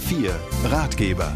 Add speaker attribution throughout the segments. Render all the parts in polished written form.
Speaker 1: HR4 Ratgeber.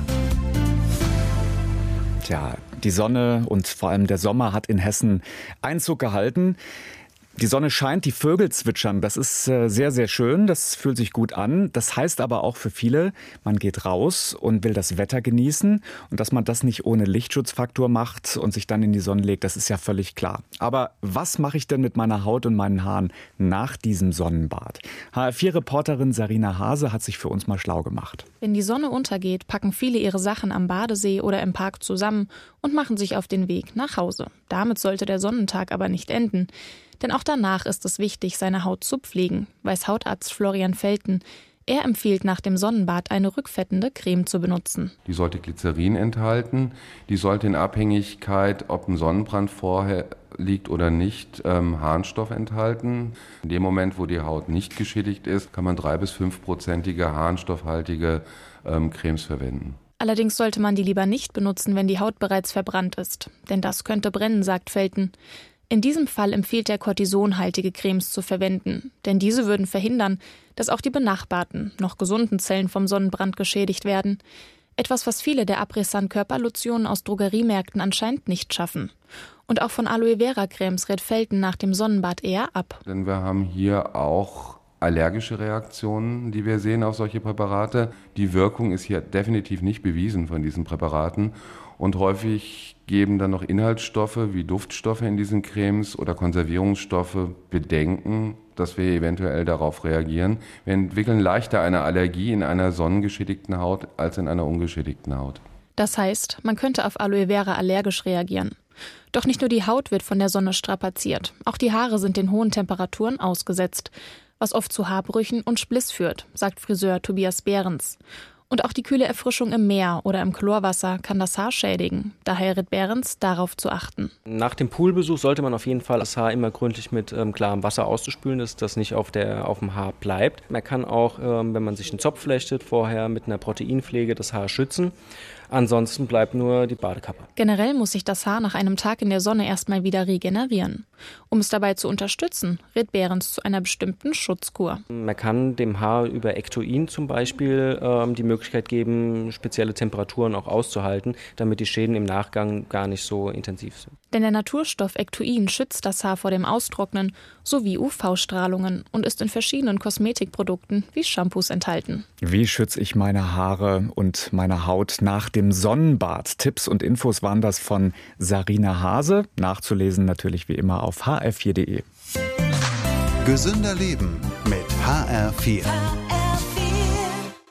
Speaker 2: Tja, die Sonne und vor allem der Sommer hat in Hessen Einzug gehalten. Die Sonne scheint, die Vögel zwitschern, das ist sehr, sehr schön, das fühlt sich gut an. Das heißt aber auch für viele, man geht raus und will das Wetter genießen. Und dass man das nicht ohne Lichtschutzfaktor macht und sich dann in die Sonne legt, das ist ja völlig klar. Aber was mache ich denn mit meiner Haut und meinen Haaren nach diesem Sonnenbad? HR4-Reporterin Sarina Hase hat sich für uns mal schlau gemacht.
Speaker 3: Wenn die Sonne untergeht, packen viele ihre Sachen am Badesee oder im Park zusammen und machen sich auf den Weg nach Hause. Damit sollte der Sonnentag aber nicht enden. Denn auch danach ist es wichtig, seine Haut zu pflegen, weiß Hautarzt Florian Felten. Er empfiehlt nach dem Sonnenbad eine rückfettende Creme zu benutzen.
Speaker 4: Die sollte Glycerin enthalten. Die sollte in Abhängigkeit, ob ein Sonnenbrand vorher liegt oder nicht, Harnstoff enthalten. In dem Moment, wo die Haut nicht geschädigt ist, kann man 3- bis 5%ige harnstoffhaltige Cremes verwenden.
Speaker 3: Allerdings sollte man die lieber nicht benutzen, wenn die Haut bereits verbrannt ist. Denn das könnte brennen, sagt Felten. In diesem Fall empfiehlt er, kortisonhaltige Cremes zu verwenden, denn diese würden verhindern, dass auch die benachbarten, noch gesunden Zellen vom Sonnenbrand geschädigt werden. Etwas, was viele der Abrisan-Körperlotionen aus Drogeriemärkten anscheinend nicht schaffen. Und auch von Aloe-Vera-Cremes rät Felten nach dem Sonnenbad eher ab.
Speaker 4: Denn wir haben hier auch allergische Reaktionen, die wir sehen auf solche Präparate. Die Wirkung ist hier definitiv nicht bewiesen von diesen Präparaten. Und häufig geben dann noch Inhaltsstoffe wie Duftstoffe in diesen Cremes oder Konservierungsstoffe Bedenken, dass wir eventuell darauf reagieren. Wir entwickeln leichter eine Allergie in einer sonnengeschädigten Haut als in einer ungeschädigten Haut.
Speaker 3: Das heißt, man könnte auf Aloe Vera allergisch reagieren. Doch nicht nur die Haut wird von der Sonne strapaziert, auch die Haare sind den hohen Temperaturen ausgesetzt, was oft zu Haarbrüchen und Spliss führt, sagt Friseur Tobias Behrens. Und auch die kühle Erfrischung im Meer oder im Chlorwasser kann das Haar schädigen. Daher rät Behrens, darauf zu achten.
Speaker 5: Nach dem Poolbesuch sollte man auf jeden Fall das Haar immer gründlich mit klarem Wasser auszuspülen, dass das nicht auf dem Haar bleibt. Man kann auch, wenn man sich einen Zopf flechtet, vorher mit einer Proteinpflege das Haar schützen. Ansonsten bleibt nur die Badekappe.
Speaker 3: Generell muss sich das Haar nach einem Tag in der Sonne erstmal wieder regenerieren. Um es dabei zu unterstützen, rät Behrens zu einer bestimmten Schutzkur.
Speaker 5: Man kann dem Haar über Ectoin zum Beispiel die Möglichkeit geben, spezielle Temperaturen auch auszuhalten, damit die Schäden im Nachgang gar nicht so intensiv sind.
Speaker 3: Denn der Naturstoff Ectoin schützt das Haar vor dem Austrocknen sowie UV-Strahlungen und ist in verschiedenen Kosmetikprodukten wie Shampoos enthalten.
Speaker 2: Wie schütze ich meine Haare und meine Haut nach dem Sonnenbad? Tipps und Infos waren das von Sarina Hase. Nachzulesen natürlich wie immer auf hr4.de.
Speaker 1: Gesünder Leben mit HR4.